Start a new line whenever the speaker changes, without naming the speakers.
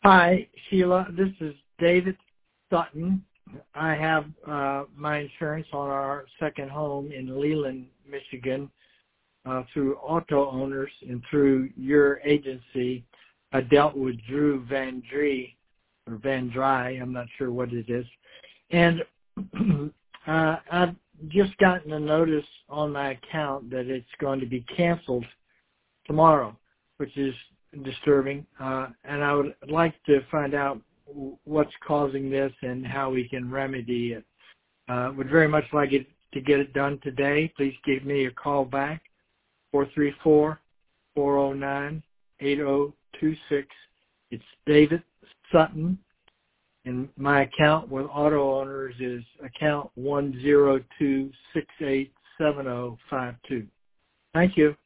Hi, Sheila. This is David Sutton. I have my insurance on our second home in Leland, Michigan, through Auto Owners and through your agency. I dealt with Drew Van Drie, or Van Dry, I'm not sure what it is. And I've just gotten a notice on my account that it's going to be canceled tomorrow, which is disturbing. And I would like to find out what's causing this and how we can remedy it. Would very much like it to get it done today. Please give me a call back, 434-409-8026. It's David Sutton, and my account with Auto Owners is account 102687052. Thank you.